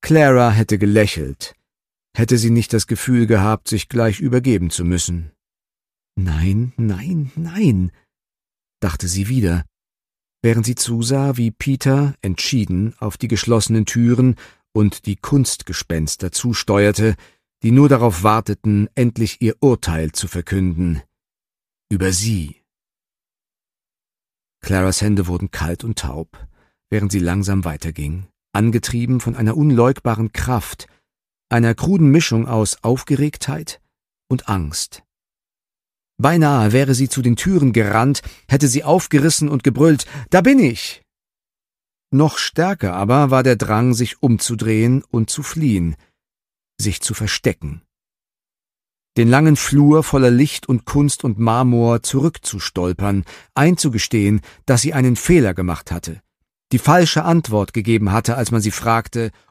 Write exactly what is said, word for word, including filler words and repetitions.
Clara hätte gelächelt, hätte sie nicht das Gefühl gehabt, sich gleich übergeben zu müssen. »Nein, nein, nein«, dachte sie wieder, während sie zusah, wie Peter entschieden auf die geschlossenen Türen und die Kunstgespenster zusteuerte, die nur darauf warteten, endlich ihr Urteil zu verkünden. Über sie. Claras Hände wurden kalt und taub, während sie langsam weiterging, angetrieben von einer unleugbaren Kraft, einer kruden Mischung aus Aufgeregtheit und Angst. Beinahe wäre sie zu den Türen gerannt, hätte sie aufgerissen und gebrüllt, »Da bin ich!« Noch stärker aber war der Drang, sich umzudrehen und zu fliehen, sich zu verstecken. Den langen Flur voller Licht und Kunst und Marmor zurückzustolpern, einzugestehen, dass sie einen Fehler gemacht hatte, die falsche Antwort gegeben hatte, als man sie fragte,